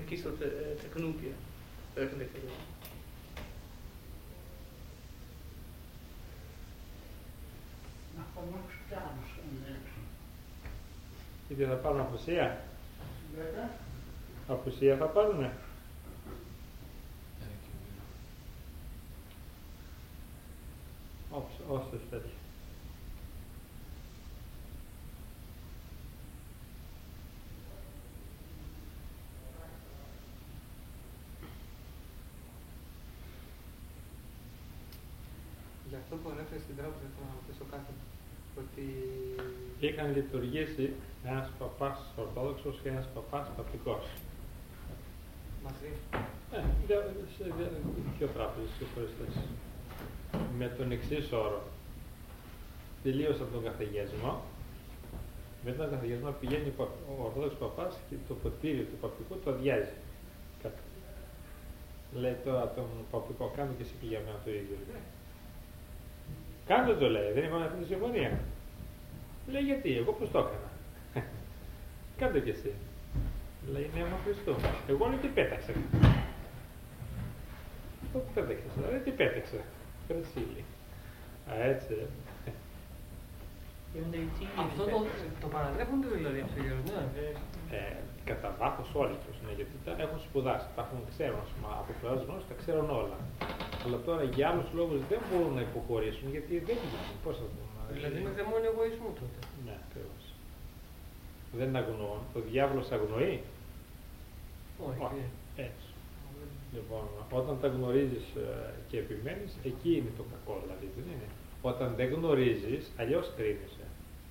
kiezen te knoepje. Öffentliche. Γιατί θα πάρουν απουσία. Απουσία θα πάρουνε. Όσες τέτοιες. Για αυτό που ανέφερε στην τράπεζα, θέλω να ρωτήσω κάτι. Ότι είχαν λειτουργήσει ένας παπάς Ορθόδοξος και ένας παπάς Παπτικός. μαζί. Σε δύο τράπεζες ξεχωριστές. Με τον εξής όρο. Τελείωσαν τον καθηγισμό. Μετά τον καθηγισμό πηγαίνει ο Ορθόδοξος παπάς και το ποτήρι του Παπτικού το αδειάζει. Λέει τώρα τον Παπτικό, κάνε και εσύ και για μένα το ίδιο. Κάντε το, λέει, δεν είπαμε αυτή τη συμφωνία. Λέει γιατί, εγώ πώς το έκανα. Κάντε κι εσύ. Λέει ναι, μα Χριστό. Εγώ λέει τι πέταξα. Αυτό που πέταξες, λέει τι πέταξα. Κρασίλι. Έτσι. Αυτό το παραδέχονται δηλαδή αυτό, ναι. Κατά βάθος όλοι τους, ναι, γιατί τα έχουν σπουδάσει, τα έχουν ξέρουν, από πλευράς γνώσης τα ξέρουν όλα. Αλλά τώρα για άλλους λόγους δεν μπορούν να υποχωρήσουν, γιατί δεν γίνουν. Πώς θα το δηλαδή με δαιμόνιο εγωισμού τότε. Ναι, ακριβώς. Δεν αγνοούν. Ο διάβολος αγνοεί. Όχι. Έτσι. Λοιπόν, όταν τα γνωρίζεις και επιμένεις, εκεί είναι το κακό, δηλαδή, δεν είναι. Όταν δεν γνωρίζεις, αλλιώς κρίνεσαι.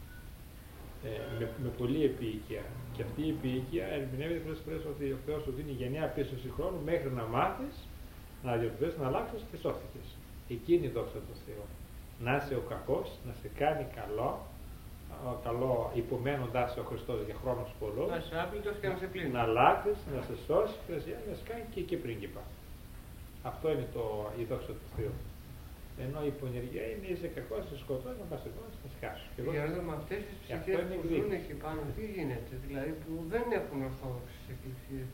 Με πολλή επίοικια. Και αυτή η επίοικια ερμηνεύεται πολλές φορές ότι ο Θεός σου δίνει γενναία πίστοση χρόνου μέχρι να μάθεις, να διορθώσεις, να αλλάξεις και σώθηκες. Εκεί είναι η δόξα του Θεού. Να είσαι ο κακός, να σε κάνει καλό υπομένοντάς σε ο Χριστός για χρόνους πολλούς. Να είσαι άπλητος και να σε πλύνει. Να αλλάξεις, να σε σώσει, να σε κάνει και πρίγκιπα. Αυτό είναι η δόξα του Θεού. Ενώ η πονηριά είναι είσαι κακός, σε σκοτώνει, να πας εγώ, να σε χάσω. Για να δούμε αυτές τις ψυχές που ζουν εκεί πάνω, τι γίνεται, δηλαδή που δεν έχουν ορθόδοξες εκκλησίες.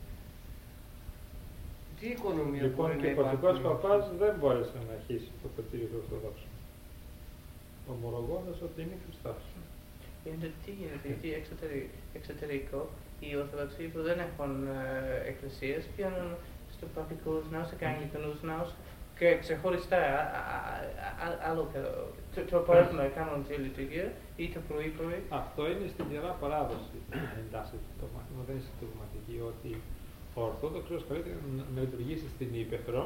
Τι οικονομία λοιπόν, μπορεί και να ο Παπτικός υπάρχει. παπάς δεν μπόρεσε να αρχίσει το ποτήρι του Ορθοδόξου. Ομολογώντας ότι είναι Χριστός. Είναι τι γίνεται, γιατί εξωτερικό οι Ορθοδοξοί που δεν έχουν εκκλησίες πηγαίνουν στο Παπτικούς ναούς, σε Αγγλικανούς ναούς και ξεχωριστά άλλο το απόγευμα κάνουν τη λειτουργία ή το πρωί. Αυτό είναι στην Ιερά Παράδοση. Εντάσσεται το μάθημα, δεν είναι στην δογματική, ότι ο Ορθόδοξος καλύτερα να λειτουργήσει στην Ύπαιθρο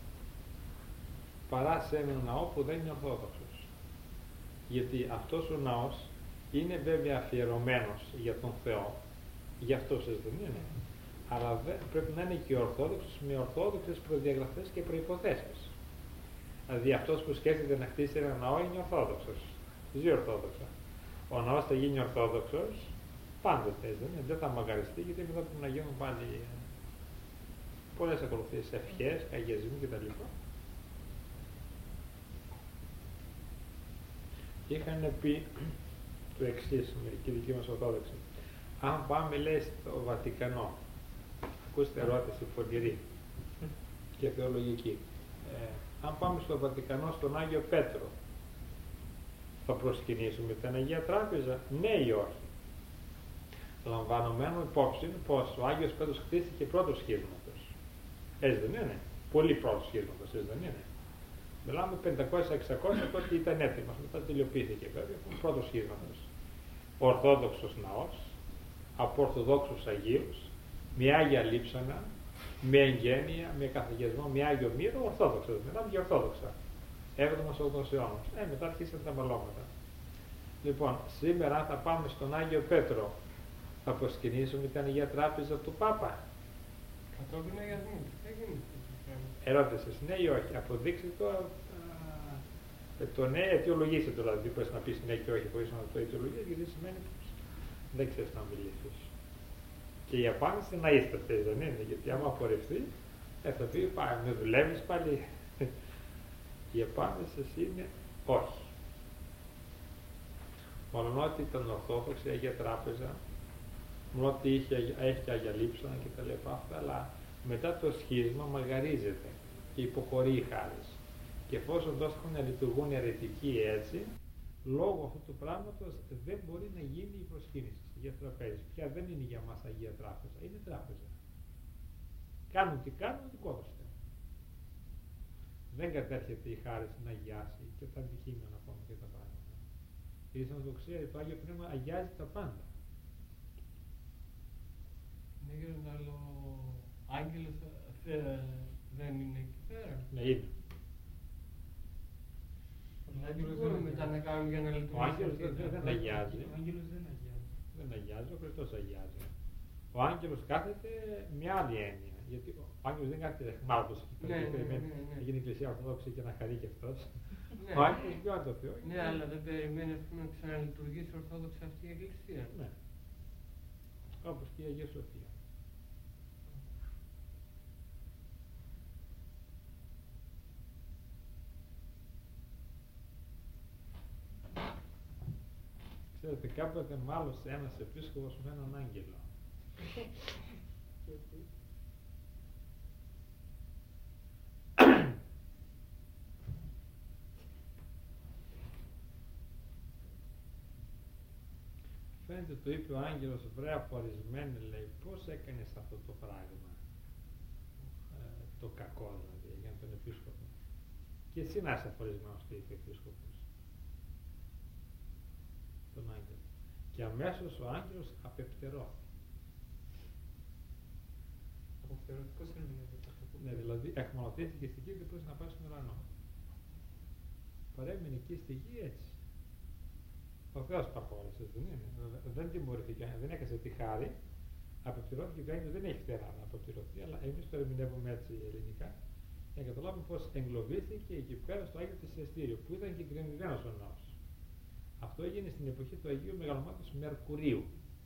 παρά σε έναν ναό που δεν είναι Ορθόδοξος. Γιατί αυτός ο ναός είναι βέβαια αφιερωμένος για τον Θεό, για αυτός δεν είναι, αλλά πρέπει να είναι και Ορθόδοξος με ορθόδοξες προδιαγραφές και προϋποθέσεις. Δηλαδή αυτός που σκέφτεται να χτίσει ένα ναό είναι Ορθόδοξος, ζει Ορθόδοξα. Ο ναός θα γίνει Ορθόδοξος πάντοτε, δεν θα μαγαριστεί, γιατί μετά πρέπει να γίνουν πάλι πολλές ακολουθίες, ευχές, αγιασμοί κτλ. Είχαν πει το εξής, μερικοί δικοί μας Ορθόδοξοι. Αν πάμε, λέει, στο Βατικανό, ακούστε ερώτηση πονηρή και θεολογική. Αν πάμε στο Βατικανό, στον Άγιο Πέτρο, θα προσκυνήσουμε την Αγία Τράπεζα, ναι ή όχι. Λαμβανωμένο υπόψη πως ο Άγιος Πέτρος χτίστηκε πρώτος σχίσματος. Έτσι δεν είναι. Πολύ πρώτος σχίσματος, έτσι δεν είναι. Μιλάμε 500-600, τότε ήταν έτοιμος, μετά τελειοποιήθηκε βέβαια, πρώτος σχίσματος. Ορθόδοξος ναός, από Ορθοδόξους Αγίους, με Άγια Λείψανα, με εγγένεια, με καθηγισμό, με Άγιο Μύρο, Ορθόδοξος, μιλάμε για Ορθόδοξα. 7ος, 8ος αιώνας. Μετά αρχίσαν τα μπαλώματα. Λοιπόν, σήμερα θα πάμε στον Άγιο Πέτρο. Θα προσκυνήσουμε την Αγία Τράπεζα του Πάπα. Κατόπιν αγιασμού. Ερώτησες, ναι ή όχι. Αποδείξτε το ναι, αιτιολογήστε το, δηλαδή πώς να πεις ναι και όχι χωρίς να το αιτιολογήσεις, γιατί σημαίνει πως δεν ξέρεις να μιλήσεις. Και η απάντηση να είστε, δεν είναι, γιατί άμα απορριφθεί, θα πει πάει, με δουλεύεις πάλι. Η απάντηση είναι όχι. Μόνο ότι ήταν Ορθόδοξη, η Αγία Τράπεζα ότι έχει αγιαλείψανα και τα λοιπά αυτά, αλλά μετά το σχίσμα μαγαρίζεται και υποχωρεί η χάρις. Και εφόσον τόσο να λειτουργούν αιρετικοί έτσι, λόγω αυτού του πράγματος δεν μπορεί να γίνει η προσκύνηση στο Αγία Τραπέζη. Πια δεν είναι για μας Αγία Τράπεζα, είναι τράπεζα. Κάνουν τι κάνουν, δικό τους θέμα. Δεν κατέρχεται η χάρις να αγιάσει και τα αντικείμενα ακόμα και τα πράγματα. Η Ισανδοξία, το Άγιο Πνεύμα αγιάζει τα πάντα. Ναι, κύριε, αλλά ο άγγελος δεν είναι εκεί πέρα. Ναι, είναι. Δηλαδή μπορούμε μετά να κάνουμε για να λειτουργήσει. Ο άγγελος δεν αγιάζει. Ο άγγελος δεν αγιάζει. Δεν αγιάζει, ο Χριστός αγιάζει. Ο άγγελος κάθεται με άλλη έννοια. Γιατί ο άγγελος δεν κάθεται εχμάλωτος και περιμένει να γίνει η Εκκλησία Ορθόδοξη και να χαρεί και αυτός. Ο άγγελος βιώνει το Θεό. Ναι, αλλά δεν περιμένει να ξαναλειτουργήσει ορθόδοξη αυτή η Εκκλησία. Ναι. Όπως και η Αγία Σοφία. Ξέρετε, κάποτε μάλωσε ένας επίσκοπος με έναν άγγελο. Φαίνεται, το είπε ο άγγελος, βρε απορρισμένε, λέει, πώς έκανες αυτό το πράγμα, το κακό δηλαδή, για τον επίσκοπο. Και εσύ να είσαι απορρισμένος, το είπε ο επίσκοπος, τον άγγελο. Και αμέσως ο άγγελος απεπτερώθηκε. Αποπτερωτικός ερμηνεύεται αυτό που Ναι, δηλαδή εχμαλωτήθηκε στη γη και πώς να πάει στον ουρανό. Παρέμεινε εκεί στη γη έτσι. Ο Θεός τα απόλυσε, δεν είναι. Δεν τιμωρήθηκε, δεν έκασε τη χάρη. Αποπτερώθηκε και ο άγγελος δεν έχει φτερά να αποπτερωθεί, αλλά εμείς το ερμηνεύουμε έτσι ελληνικά για να καταλάβουμε πώς εγκλωβίστηκε εκεί πέρα στο Άγιο Θυσιαστήριο, που ήταν και γκρεμισμένος ο ναός. Αυτό έγινε στην εποχή του Αγίου Μεγαλομάτους Μερκουρίου.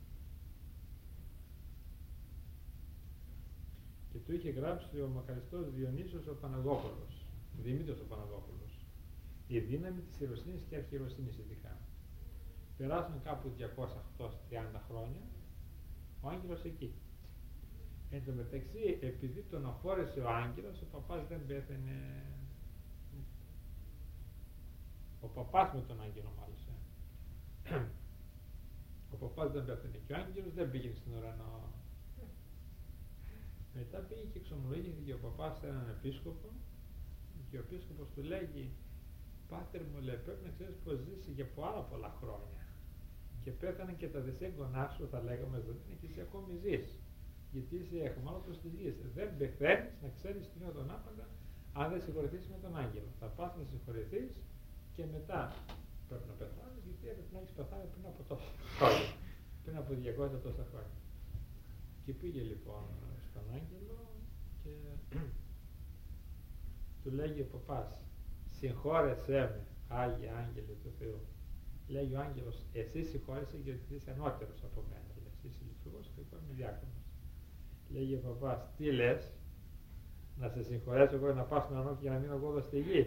Και του είχε γράψει ο μακαριστός Διονύσιος ο Παναγόπουλος, Δημήτριος ο Παναγόπουλος. Η δύναμη της ιεροσύνης και αρχιεροσύνης ειδικά. Περάσαν κάπου 230 χρόνια, ο άγγελος εκεί. Εν τω μεταξύ, επειδή τον αφόρεσε ο άγγελος, ο παπάς δεν πέθανε. Ο παπάς με τον άγγελο μάλιστα. Ο παπάς δεν πέθανε και ο άγγελος δεν πήγαινε στην ουρανό. Μετά πήγε και εξομολογήθηκε ο παπάς σε έναν επίσκοπο και ο επίσκοπος του λέγει, πάτερ μου, λέει, πρέπει να ξέρεις πως ζήσει για πάρα πολλά χρόνια και πέθανε και τα δυσέγγονά σου, θα λέγαμε, ζωντανά και εσύ ακόμη ζεις, γιατί είσαι εχμάλωτος της γης. Δεν πεθαίνεις, να ξέρεις τι είναι τον άπαντα, αν δεν συγχωρηθείς με τον άγγελο. Θα πας να συγχωρηθείς και μετά πρέπει να πεθάνεις, γιατί έπρεπε να έχεις πεθάνει πριν από τόσα χρόνια, πριν από 200 τόσα χρόνια. Και πήγε λοιπόν στον άγγελο και του λέγει ο παπάς, συγχώρεσέ με, Άγιε Άγγελε του Θεού. Λέγει ο άγγελος, εσύ συγχώρεσαι γιατί είσαι ανώτερος από μένα. Εσύ είσαι λειτουργός και εγώ είμαι διάκονος. Λέγει ο παπάς, τι λες, να σε συγχωρέσω εγώ να πάω στον ουρανό και να μείνω εγώ εδώ στη γη.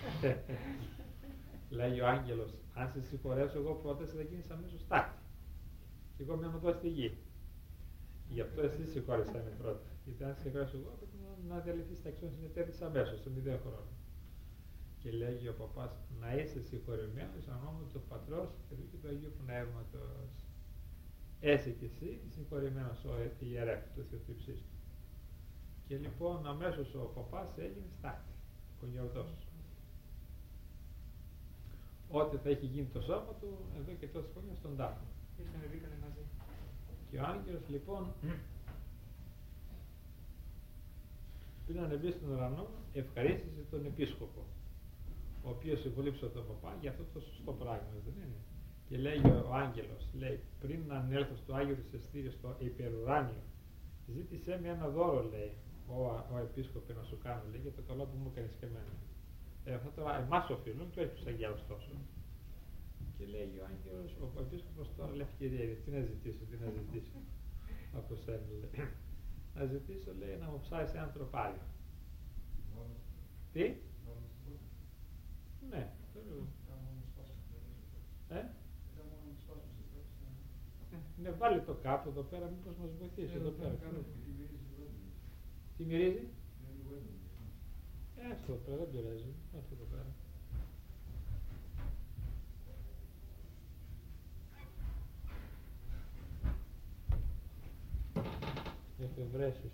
Λέγει ο άγγελος, αν σε συγχωρέσω εγώ πρώτα θα γίνεις αμέσως τάκτη. Και εγώ μένω εδώ στη γη. Γι' αυτό εσύ συγχώρεσαι με πρώτα. Γιατί αν συγχωρέσω εγώ πρέπει να διαλυθείς τα εξών συνεταίρετης αμέσως, σε 0 χρόνο. Και λέγει ο παπάς, να είσαι συγχωρεμένος εν ονόματι του Πατρός και του Αγίου Πνεύματος. Είσαι κι εσύ συγχωρεμένος ο ιερεύς του Θεού του Υψίστου. Και λοιπόν αμέσως ο παπάς έγινε στάκτη, κονιορδός. Ό,τι θα έχει γίνει το σώμα του εδώ και τόσα χρόνια στον τάφο. Ήρθανε, μπήκανε μαζί. Και ο άγγελος λοιπόν πριν ανεβεί στον ουρανό ευχαρίστησε τον επίσκοπο, ο οποίος συμβουλήψε τον παπά για αυτό το σωστό πράγμα, δεν είναι. Και λέει ο άγγελος, λέει, πριν να ανέλθω στο Άγιο Θυσιαστήριο, στο υπερουράνιο, ζήτησέ με ένα δώρο, λέει, ο επίσκοπε να σου κάνω, λέει, για το καλό που μου έκανες και εμένα. Αυτά τώρα εμάς οφείλουν και όχι τους αγγέλους τόσο. Και λέει ο άγγελος, ο επίσκοπος τώρα λέει, ευκαιρία, τι να ζητήσω, από σένα, λέει. Να ζητήσω, λέει, να μου ψάρεις ένα τροπάριο. Τι? Ναι, Ναι, βάλει το κάτω εδώ πέρα, μήπως μας βοηθήσει εδώ πέρα. Τι μυρίζει? Έστω εδώ πέρα, δεν πειράζει. Έστω εδώ πέρα. Εφευρέσεις.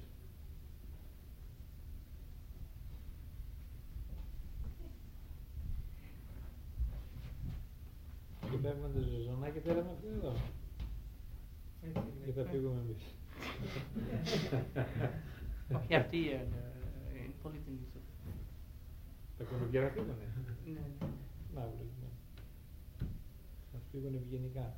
Και παίρνουμε τα ζωζονάκια και θέλαμε αυτό εδώ. Και θα φύγουμε εμείς. Όχι, αυτή είναι πολύ την ίσω. Τα κουνουπιά θα φύγουνε. Ναι. Να βλέπουμε. Θα φύγουνε ευγενικά.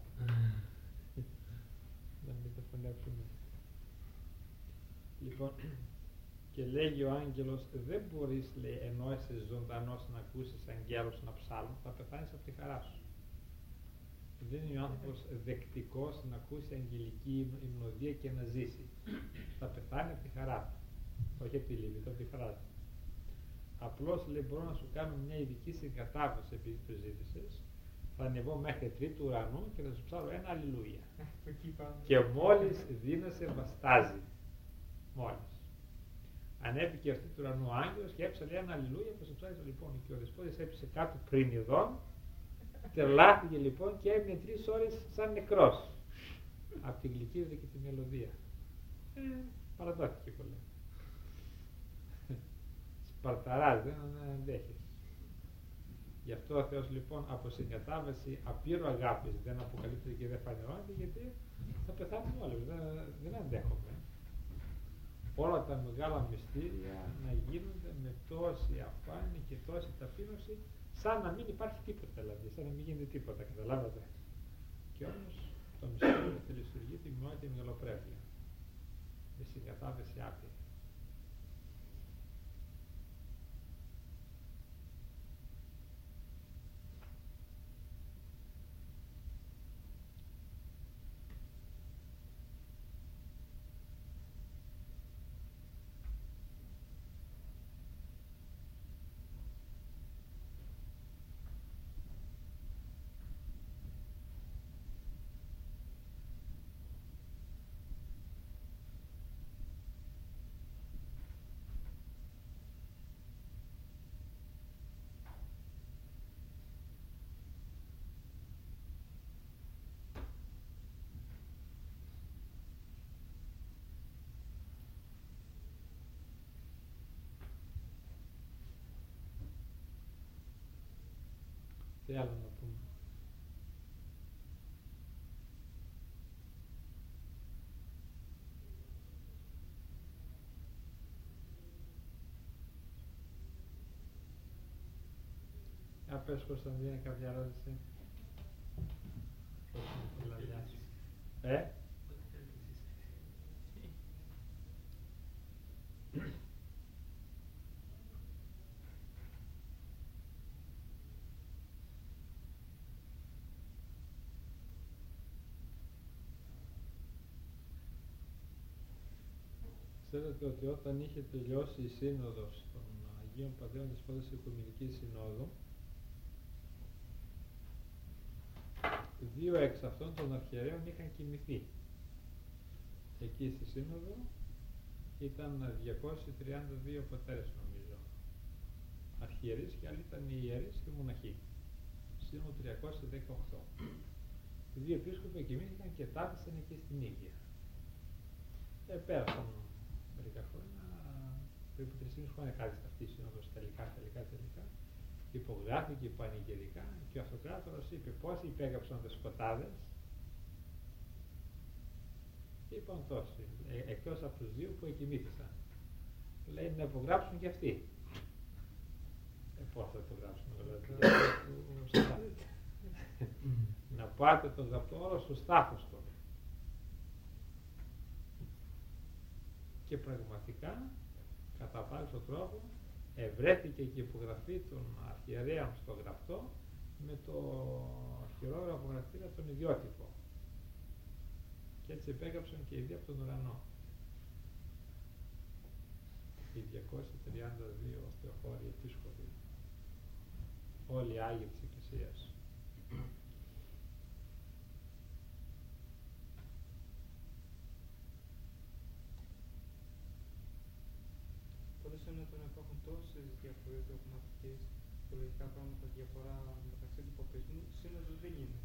Να μην τα φωνεύσουμε. Λοιπόν, και λέγει ο άγγελος, δεν μπορείς, λέει, ενώ είσαι ζωντανός να ακούσεις αγγέλους να ψάλουν, θα πεθάνεις από τη χαρά σου. Δεν είναι ο άνθρωπος δεκτικός να ακούσει αγγελική υμνοδία και να ζήσει. Θα πεθάνει από τη χαρά του. Όχι από τη λύπη, από τη χαρά του. Απλώς, λέει, μπορώ να σου κάνω μια ειδική συγκατάβαση επειδή το ζήτησες. Θα ανεβώ μέχρι τρίτου ουρανού και θα σου ψάλω ένα αλληλούια. Και μόλις δίνεσαι βαστάζει. Μόλις. Ανέβηκε αυτή του ουρανού ο άγγελος και έψαλε ένα αλληλούια που σου ψάλει λοιπόν. Και ο δεσπότης έπεσε κάτω πριν ειδών. Τρελάθηκε λοιπόν και έμεινε 3 ώρες σαν νεκρός από την γλυκύδα και τη μελωδία. Παραδόθηκε πολύ. Σπαρταράς, δεν αντέχεις. Γι' αυτό ο Θεός λοιπόν από συγκατάβαση απείρου αγάπης δεν αποκαλύπτεται και δεν φανερώνεται, γιατί θα πεθάνουμε όλοι, δεν αντέχομαι. Όλα τα μεγάλα μυστήρια να γίνονται με τόση αφάνεια και τόση ταπείνωση, σαν να μην υπάρχει τίποτα, δηλαδή, σαν να μην γίνεται τίποτα, καταλάβατε. Και όμως το μυστήριο τελειστουργείται με όλη τη μεγαλοπρέπεια, με συγκατάβαση άπειρη. Τι άλλο να πούμε. Για πες Κωνσταντίνα κάποια ερώτηση. Πώς είναι τη λαδιά σου. Ξέρετε ότι όταν είχε τελειώσει η σύνοδος των Αγίων Πατέρων της Πρώτης Οικουμενικής Συνόδου, 2 εξ αυτών των αρχιερέων είχαν κοιμηθεί. Εκεί στη σύνοδο ήταν 232 πατέρες νομίζω, αρχιερείς, και άλλοι ήταν οι ιερείς και οι μοναχοί. Σύνοδο 318. Οι 2 επίσκοποι κοιμήθηκαν και τάφησαν εκεί στην Ήγια. Πέρασαν μερικά χρόνια, περίπου 3,5 χρόνια κάθισε αυτή η σύνοδος τελικά. Υπογράφηκε πανηγυρικά και ο αυτοκράτορας είπε πόσοι υπέγραψαν δεσποτάδες. Είπαν τόσοι, εκτός από τους 2 που εκοιμήθησαν. Λέει να υπογράψουν και αυτοί. Πώς θα υπογράψουν δηλαδή. Να πάτε τον γραπτό όρο στο στάφος του. Και πραγματικά, κατά πάριστο τρόπο, ευρέθηκε και η υπογραφή των αρχιερέων στο γραπτό με το χειρόγραφο χαρακτήρα τον ιδιότυπο. Και έτσι υπέγραψαν και οι 2 από τον ουρανό. Οι 232 θεοφόροι επίσκοποι. Όλοι οι Άγιοι της Εκκλησίας. το σύνολο να υπάρχουν τόσες διαφορές δογματικές και λογικά πράγματα διαφορά μεταξύ του παπισμού, σύνοδος δεν είναι.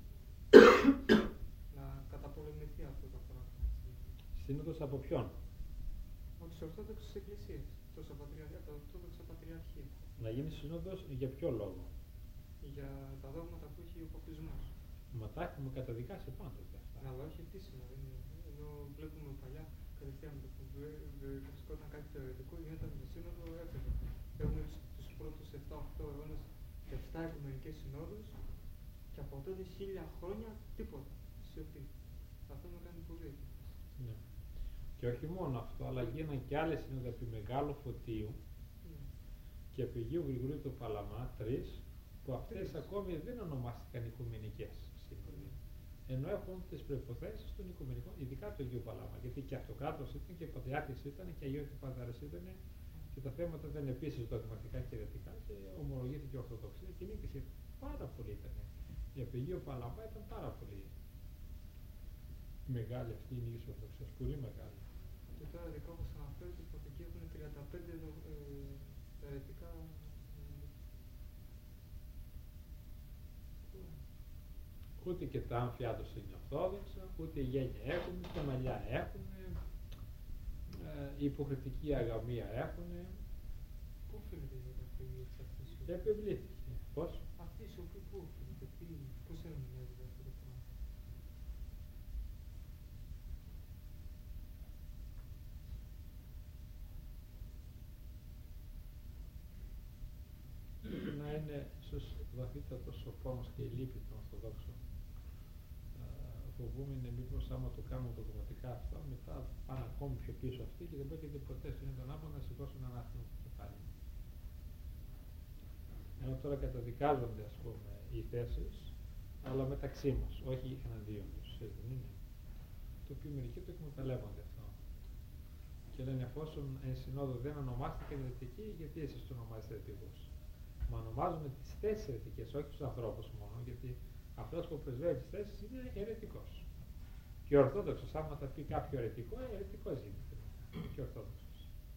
Να καταπολεμηθεί αυτό το πράγμα. Σύνοδος από ποιον? Από τις Ορθόδοξες Εκκλησίες, τα Ορθόδοξα Πατριαρχία. Να γίνει σύνοδος για ποιο λόγο? Για τα δόγματα που έχει ο παπισμός. Μα τα έχουμε καταδικάσει πάντοτε αυτά. Αλλά όχι επίσημα. Ενώ βλέπουμε παλιά κατευθείαν με το που βρισκόταν κάτι θεωρητικό, γινόταν με σύνοδο έφερε. Έχουμε τους πρώτους 7-8 αιώνες 7 οικουμενικές συνόδους και από τότε 1000 χρόνια τίποτα. Σιωπή. Αυτό με κάνει πολύ έντυπωση. Ναι. Και όχι μόνο αυτό, αλλά γίνανε και άλλες σύνοδοι από Μεγάλο Φωτίου και από Αγίου Γρηγορίου του Παλαμά, 3, που αυτές ακόμη δεν ονομάστηκαν οικουμενικές σύνοδοι. Ενώ έχουν τις προϋποθέσεις των οικουμενικών, ειδικά του Αγίου Παλαμά. Γιατί και αυτοκράτορας ήταν και πατριάρχης ήταν και Αγίου Πατέρας ήταν και τα θέματα ήταν επίσης δογματικά και αιρετικά και ομολογήθηκε η Ορθοδοξία και νίκησε πάρα πολύ. Η Αγίου Παλαμά ήταν πάρα πολύ μεγάλη αυτή η νίκη της Ορθοδοξίας, πολύ μεγάλη. Και τώρα ειδικά όπως αναφέρεται ότι εκεί έχουν 35 αιρετικά. Ούτε και τα άμφια τους είναι Ορθόδοξα, ούτε η γένεια έχουν, τα μαλλιά έχουν, η υποχρεωτική αγαμία έχουν. Πού οφείλεται η καταφυγή αυτή η σιωπή? Επιβλήθηκε. Πώς? Αυτή η σιωπή πού οφείλεται, πώς ερμηνεύεται αυτό το πράγμα? Πρέπει να είναι ίσως βαθύτατος ο πόνος και η λύπη των Ορθοδόξων. Φοβούμαι είναι μήπως άμα το κάνουμε δογματικά αυτά, μετά πάνε ακόμη πιο πίσω αυτοί και δεν πρόκειται ποτέ στον τον άπο να σηκώσουν ένα άθλημα το κεφάλι. Ενώ τώρα καταδικάζονται ας πούμε οι θέσεις, αλλά μεταξύ μας, όχι εναντίον τους, έτσι δεν είναι? Το οποίο μερικοί το εκμεταλλεύονται αυτό. Και λένε εφόσον εν συνόδο δεν ονομάστηκαν αιρετικοί, γιατί εσείς το ονομάζετε αιρετικούς? Μα ονομάζουμε τις θέσεις αιρετικές, όχι τους ανθρώπους μόνο, γιατί αυτός που πρεσβεύει τις θέσεις είναι αιρετικός. Και ο Ορθόδοξος, άμα θα πει κάποιο αιρετικό, αιρετικός γίνεται. Και ο Ορθόδοξος.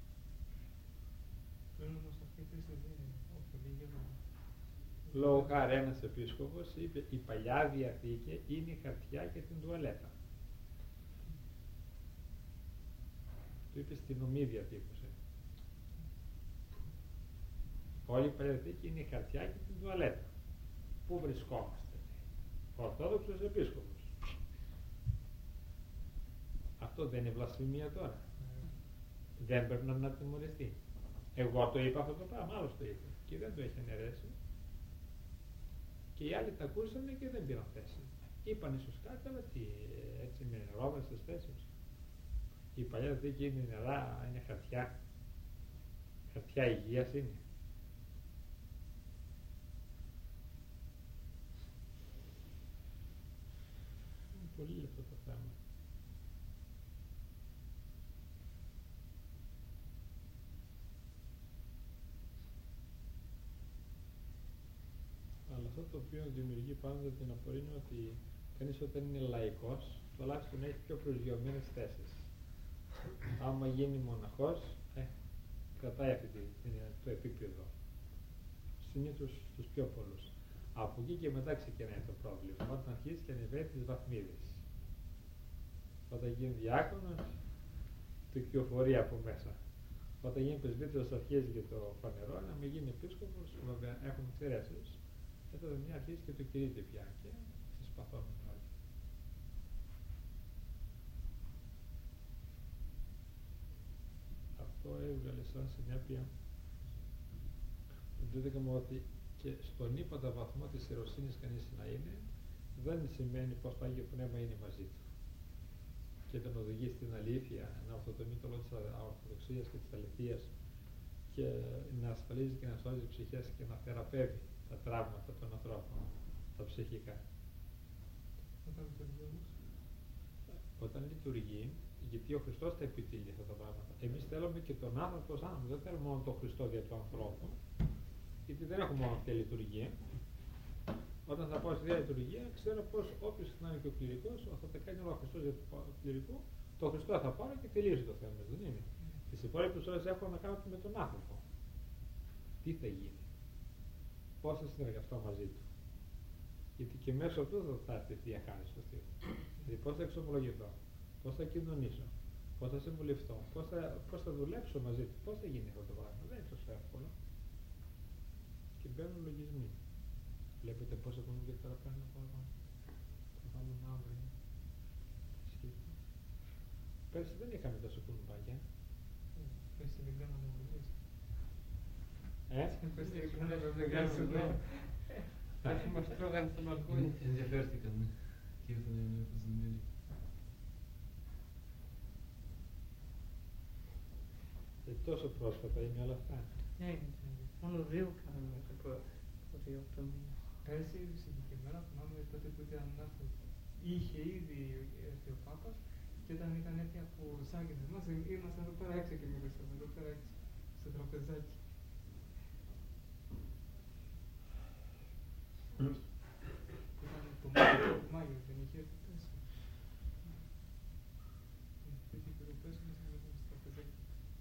Πλέον όμως αυτή η θέση δεν είναι όφελη για να... Λόγω χάρη ένας επίσκοπος είπε η Παλιά Διαθήκη είναι η χαρτιά και την τουαλέτα. Το είπε στην ομή διατύπωση. Όλη η Παλιά Διαθήκη είναι η χαρτιά και την τουαλέτα. Πού βρισκόμαστε? Ο Ορθόδοξος επίσκοπος. Αυτό δεν είναι βλασφημία τώρα? Δεν πρέπει να τιμωρηθεί. Εγώ το είπα αυτό το πράγμα, άλλος το είπε και δεν το έχει αναιρέσει. Και οι άλλοι τα ακούσανε και δεν πήραν θέση. Είπαν ίσως κάτι, αλλά τι, έτσι με νερόβαν στις θέσεις. Η Παλιά Διαθήκη είναι νερά, είναι χαρτιά. Χαρτιά υγείας είναι. Είναι πολύ λεπτό το θέμα. Αλλά αυτό το οποίο δημιουργεί πάντα την απορία είναι ότι κανείς όταν είναι λαϊκός, τουλάχιστον έχει πιο προσγειωμένες θέσεις. Άμα γίνει μοναχός, κρατάει αυτή το επίπεδο. Συνήθως στους πιο πολλούς. Από εκεί και μετά ξεκινάει το πρόβλημα. Όταν αρχίσει και ανεβαίνει τις βαθμίδες. Όταν γίνει διάκονος, το κυοφορεί από μέσα. Όταν γίνει πρεσβύτερος αρχίζει και το φανερό, να μην γίνει επίσκοπος, βέβαια έχουν εξαιρέσεις. Και τότε μια αρχίζει και το κηρύττει πια και συσπαθώνουν όλοι. Αυτό έβγαλε σαν συνέπεια ότι και στον ύπατα βαθμό της ιεροσύνης κανείς να είναι, δεν σημαίνει πως το Άγιο Πνεύμα είναι μαζί του και τον οδηγεί στην αλήθεια, να ορθοτομεί το λόγο της Ορθοδοξίας και της αληθείας και να ασφαλίζει και να σώζει ψυχές και να θεραπεύει τα τραύματα των ανθρώπων, τα ψυχικά. Όταν λειτουργεί, γιατί ο Χριστός τα επιτύλει αυτά τα πράγματα. Εμείς θέλουμε και τον άνθρωπο ως άνθρωπο, δεν θέλουμε μόνο τον Χριστό δια του ανθρώπου, γιατί δεν έχουμε μόνο αυτή τη λειτουργία. Όταν θα πάω στη διαλειτουργία, ξέρω πως όποιος να είναι και ο κληρικός, θα τα κάνει όλο ο Χριστός για το κληρικό, το Χριστό θα πάρω και τελείωσε το θέμα, δεν είναι? Τις υπόλοιπες ώρες έχω να κάνω με τον άνθρωπο. Τι θα γίνει, πώς θα συνεργαστώ μαζί του. Γιατί και μέσω αυτού θα έρθει η Θεία Χάρις του Θεού. Δηλαδή πώς θα εξομολογηθώ, πώς θα κοινωνήσω, πώς θα συμβουλευτώ, πώς θα δουλέψω μαζί του, πώς θα γίνει αυτό το πράγμα. Δεν είναι τόσο εύκολο. Και μπαίνουν λογισμοί. Βλέπετε πόσα κονδύλια τώρα παίρνουν παραπάνω. Θα βάλουν αύριο. Πέρσι δεν είχαμε τόσο κουνουπάκια. Πέρσι δεν κάναμε δουλειές. Πέρσι δεν κάναμε δουλειές. Πέρσι μας τρώγανε στο μπαλκόνι. Ενδιαφέρθηκαν και ήρθαν να έρθουν στην Αμερική. Τόσο πρόσφατα είναι όλα αυτά. Ναι, μόνο 2 κάναμε μέσα από 2-8 μήνες. Πέρσι συγκεκριμένα θυμάμαι τότε που ήταν άνθρωπο. Είχε ήδη έρθει ο Πάπας και όταν ήταν έτοιμοι από Σάγκεν εμάς, ήμασταν εδώ πέρα έξω και μιλούσαμε, εδώ πέρα έξω, στο τραπεζάκι. Ήταν το Μάιο, δεν είχε έρθει πέρσι. Τέτοιο καιρό πέρσι ήμασταν εδώ στο τραπεζάκι.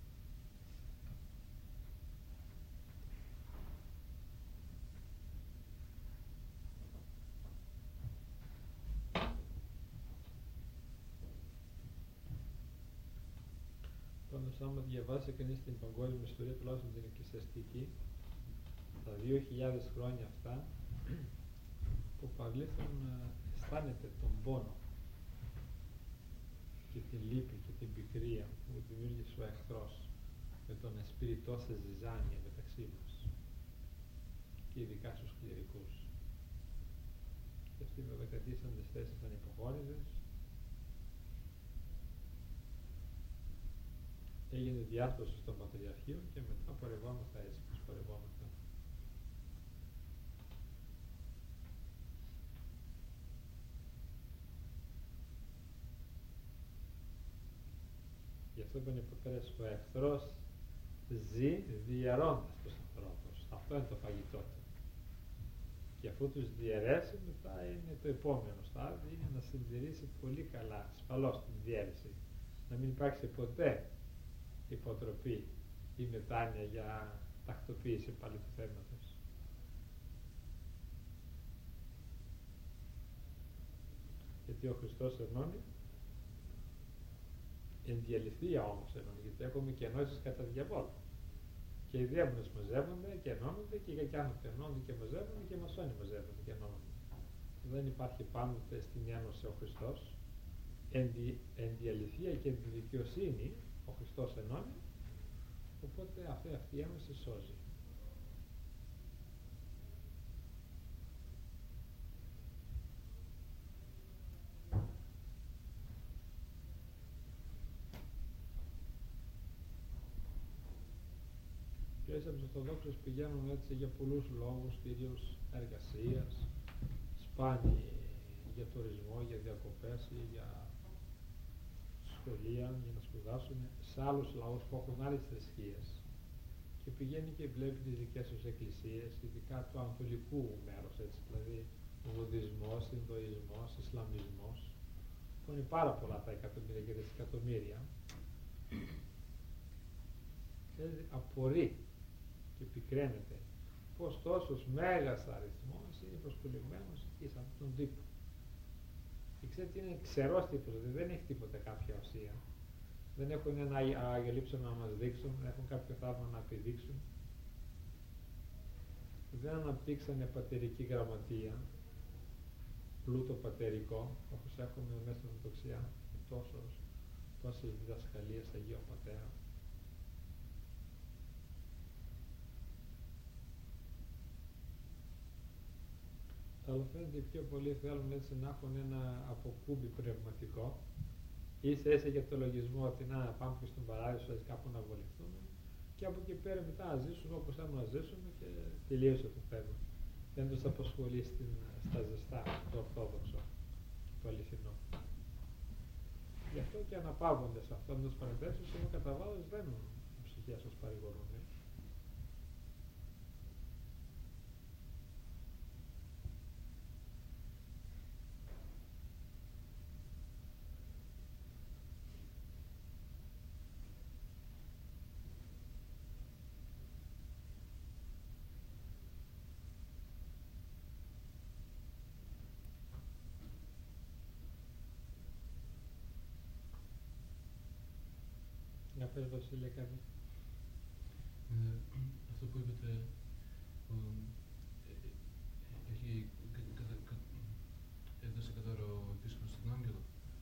Πάντως άμα διαβάσει κανείς την παγκόσμια ιστορία, τουλάχιστον την εκκλησιαστική, τα 2.000 χρόνια αυτά, που παρελθόν αισθάνεται τον πόνο και την λύπη και την πικρία που δημιούργησε ο εχθρός με το να σπείρει τόσα ζυζάνια μεταξύ μας και ειδικά στους κληρικούς. Και αυτοί βέβαια κρατήσαν τις θέσεις ανυποχώρητες. Έγινε διάσπαση στο Πατριαρχείο και μετά πορευόμαστε έτσι όπως πορευόμαστε. Γι' αυτό είπαν οι πατέρες, ο εχθρός ζει διαιρώντας τους ανθρώπους. Αυτό είναι το φαγητό του. Και αφού τους διαιρέσει, μετά είναι το επόμενο στάδιο, είναι να συντηρήσει πολύ καλά, ασφαλώς την διαίρεση. Να μην υπάρξει ποτέ υποτροπή ή μετάνοια για τακτοποίηση πάλι του θέματος. Γιατί ο Χριστός ενώνει, εν διαλυθία όμως ενώνει, γιατί έχουμε και ενώσεις κατά διαβόλου. Και οι δαίμονες μαζεύονται και ενώνονται και οι άνθρωποι ενώνονται και μαζεύονται και οι μασόνοι μαζεύονται και ενώνονται. Δεν υπάρχει πάντοτε στην ένωση ο Χριστός, εν διαλυθία και εν τη δικαιοσύνη ο Χριστός ενώνει, οπότε αυτή η ένωση σώζει. Και έτσι από τους Ορθοδόξους πηγαίνουν έτσι για πολλούς λόγους, κυρίως εργασίας, σπάνιοι για τουρισμό, για διακοπές ή για σχολεία, για να σπουδάσουν σε άλλους λαούς που έχουν άλλες θρησκείες. Και πηγαίνει και βλέπει τις δικές τους εκκλησίες, ειδικά του ανατολικού μέρους, έτσι, δηλαδή Βουδισμός, Ινδουισμός, Ισλαμισμός, που είναι πάρα πολλά τα εκατομμύρια και δισεκατομμύρια. Και απορεί και πικραίνεται πως τόσος μέγας αριθμός είναι προσκολλημένος εκεί σε αυτόν τον τύπο. Και ξέρετε, είναι ξερός τύπος, δηλαδή δεν έχει τίποτα κάποια ουσία. Δεν έχουν ένα Άγιο Λείψανο να μας δείξουν, δεν έχουν κάποιο θαύμα να επιδείξουν. Δεν αναπτύξανε πατερική γραμματεία, πλούτο πατερικό, όπως έχουμε μέσα στην Ορθοδοξία, τόσες διδασκαλίες Αγίων Πατέρων. Αλλά φαίνεται πιο πολλοί θέλουν έτσι να έχουν ένα αποκούμπι πνευματικό, ίσα για το λογισμό ότι να πάμε και στον παράδεισο έτσι κάπου να βολευτούμε και από εκεί πέρα μετά να ζήσουν όπως θέλουν να ζήσουν και τελείωσε το θέμα. Δεν τους απασχολεί στα ζεστά το ορθόδοξο και το αληθινό. Γι' αυτό και αναπαύονται σε αυτό με τους παρεντεύσεις, ενώ κατά βάθος δεν οι ψυχές σας παρηγορούν. πες Βασίλη κάτι. Αυτό που είπατε, έχει έδωσε κατάρο επίσκοπος στον Άγγελο.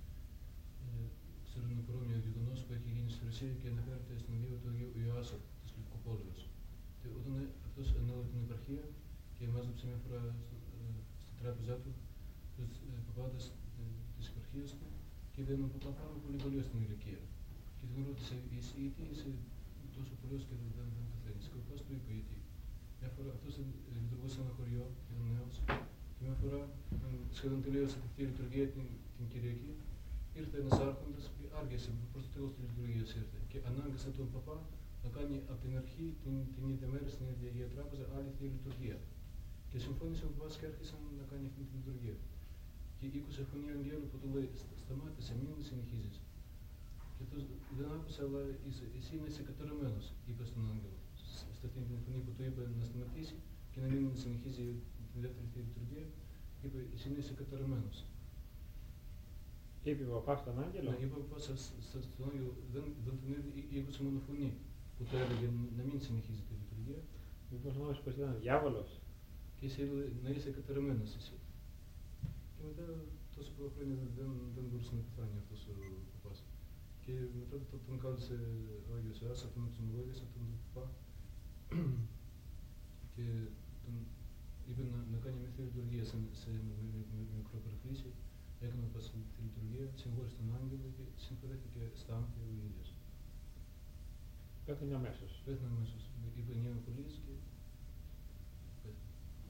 Ξέρω ένα παρόμοιο γεγονός που έχει γίνει στη Ρωσία και αναφέρεται στην βίβλο του Ιωάσσα της Λευκοπόλεως. Και όταν αυτός ανέλαβε την επαρχία και μάζεψε μια φορά στην τράπεζά του τους παπάδες της επαρχίας του και είδε έναν παπά πάρα πολύ παλιό στην ηλικία. Και τον ρώτησε, εσύ γιατί είσαι τόσο παλιός και δεν πεθαίνεις? Και ο παπάς του είπε γιατί. Μια φορά αυτός λειτουργούσε σε ένα χωριό, ήταν νέος, και μια φορά σχεδόν τελείωσε τη λειτουργία την Κυριακή. Ήρθε ένας άρχοντας και άργησε, προς το τέλος της λειτουργίας ήρθε και ανάγκασε τον παπά να κάνει από την αρχή την ίδια μέρα στην ίδια Αγία Τράπεζα άλλη θεία λειτουργία. Και συμφώνησε ο παπάς και άρχισαν να κάνει αυτή τη λειτουργία. Και ήκουσε φωνή αγγέλου που του λέει: σταμάτησε, μην συνεχίζεις. Και αυτός δεν άκουσε, αλλά εσύ είσαι καταραμένος, είπε στον άγγελο. Σε αυτή την φωνή που του είπε να σταματήσει και να μην συνεχίζει τη δεύτερη θεία λειτουργία, είπε: εσύ είσαι καταραμένος. Είπε ο παπάς στον άγγελο. Ναι, είπε ο παπάς στον άγγελο, δεν τον ήκουσε μόνο φωνή που του έλεγε να μην συνεχίζει τη λειτουργία. Μήπως νόμιζε πως ήταν διάβολος. Και εσύ να είσαι καταραμένος εσύ. Και μετά τόσο πολλά χρόνια δεν μπορούσε να πεθάνει αυτός ο παπάς. Και μετά τον κάλεσε ο Άγιος Ιωάννης, αυτόν τον λόγιασε, αυτόν τον παπά, και τον είπε να κάνει μια θεία λειτουργία σε μικρό παρακλήσι. Έκανε πας τη λειτουργία, συγχώρησε τον άγγελο και συγχωρέθηκε στα άμφια ο ίδιος. Πέθανε αμέσως. Πέθανε αμέσως. Είπε 9 απολύες και πέθανε.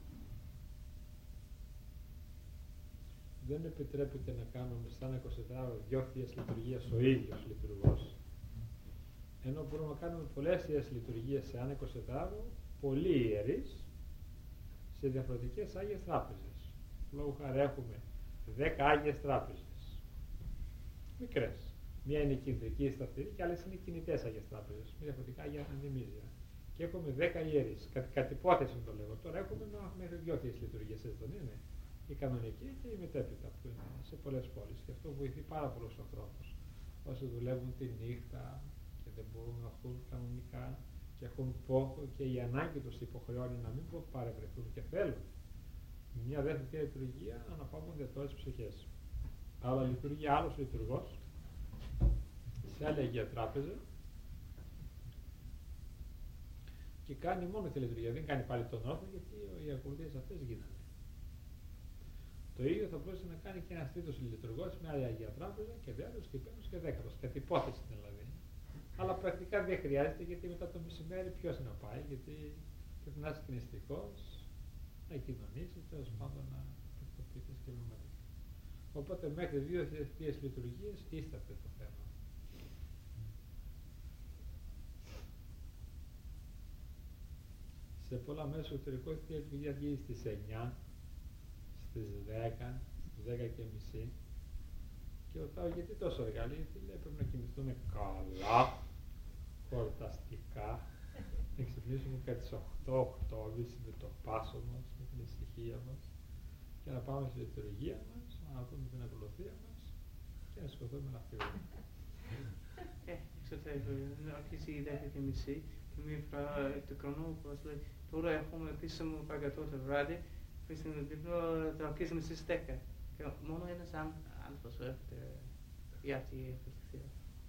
Δεν επιτρέπεται να κάνουμε σαν 24ωρο 2 θείες λειτουργίες ο ίδιος λειτουργός. Ενώ μπορούμε να κάνουμε πολλές θείες λειτουργίες σε ένα 24ωρο, πολλοί ιερείς, σε διαφορετικές Άγιες Τράπεζες. Λόγω χάρη έχουμε 10 Άγιες Τράπεζες. Μικρές. Μία είναι κεντρική σταθερή και άλλες είναι κινητές Άγιες Τράπεζες. Με διαφορετικά Άγια Αντιμίζια. Και έχουμε 10 ιερείς. Κατ' υπόθεση το λέγω. Τώρα έχουμε μέχρι 2 θείες λειτουργίες, έτσι δεν είναι? Η κανονική και η μετέπειτα που είναι σε πολλές πόλεις. Και αυτό βοηθεί πάρα πολλούς ανθρώπους. Όσοι δουλεύουν τη νύχτα και δεν μπορούν να έρθουν κανονικά και έχουν πόθο και η ανάγκη τους υποχρεώνει να μην παρευρεθούν και θέλουν. Με μια δεύτερη λειτουργία αναπαύονται τώρα τις ψυχές. Αλλά λειτουργεί άλλος λειτουργός σε άλλη Αγία Τράπεζα και κάνει μόνο τη λειτουργία. Δεν κάνει πάλι τον όρθο γιατί οι ακολουθίες αυτές γίνανε. Το ίδιο θα μπορούσε να κάνει και ένας τρίτος λειτουργός με άλλη Αγία Τράπεζα και δεύτερος και πέμπτος και δέκατος. Κατ' υπόθεση δηλαδή. Αλλά πρακτικά δεν χρειάζεται γιατί μετά το μεσημέρι ποιος να πάει, γιατί πρέπει να είσαι κινηστικός, να κοινωνήσει, τέλος πάντων να τακτοποιηθείς και πνευματικά. Οπότε μέχρι 2 θείες λειτουργίες ίσταται το θέμα. Σε πολλά μέσα εσωτερικό η θεία λειτουργία βγει στις 9, στις 10, στις 10 και μισή. Και ρωτάω γιατί τόσο αργά, λέει πρέπει να κοιμηθούμε καλά, χορταστικά, να ξυπνήσουμε κατά τις 8-8.30 με το πάσο μας, με την ησυχία μας και να πάμε στη λειτουργία μας, να δούμε την ακολουθία μας και να σηκωθούμε να φύγουμε. Εξωτερικό, αρχίζει η 10:30 και μία φορά το χρόνο που μας λέει τώρα έχουμε επίσημο παγατό το βράδυ, επίσημο δείπνο θα αρχίσουμε στις 10 και μόνο ένας άνθρωπος έρχεται για αυτή η ευθεία.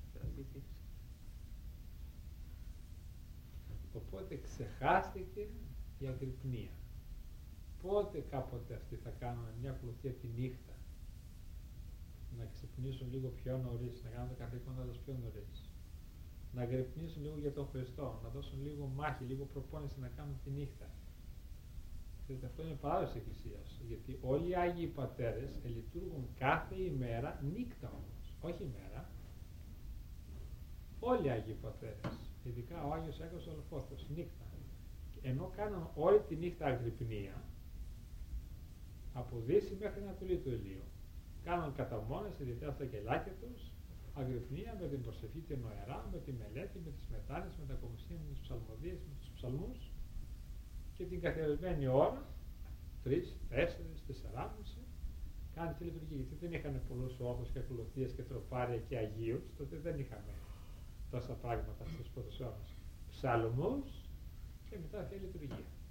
Οπότε ξεχάστηκε η αγρυπνία. Πότε κάποτε αυτοί θα κάνουν μια ακολουθία τη νύχτα, να ξυπνήσουν λίγο πιο νωρίς, να κάνουν τα καθήκοντα τους πιο νωρίς, να αγρυπνήσουν λίγο για τον Χριστό, να δώσουν λίγο μάχη, λίγο προπόνηση να κάνουν τη νύχτα. Ξέρετε, αυτό είναι παράδοση της Εκκλησίας, γιατί όλοι οι Άγιοι Πατέρες λειτουργούν κάθε ημέρα νύχτα όμως, όχι ημέρα. Όλοι οι Άγιοι Πατέρες, ειδικά ο Άγιος Έκαστος Αλφόστος, νύχτα. Ενώ κάνουν όλη τη νύχτα αγρυπνία, από Δύση μέχρι Ανατολή του ηλίου. Κάνουν καταμόνες, ιδιαίτερα στα κελάκια τους, αγρυπνία με την προσευχή την νοερά, με τη μελέτη, με τις μετάνες, με τα κομισία, με τις ψαλμοδίες, με τους ψαλμούς και την καθιερωμένη ώρα, 3, 4, 4,5, κάνει τη λειτουργία. Γιατί δεν είχαν πολλούς όρθους και ακολουθίες και τροπάρια και αγίους, τότε δεν είχαμε τόσα πράγματα στους πρώτους αιώνες. Ψαλμούς και μετά αρχαία λειτουργία.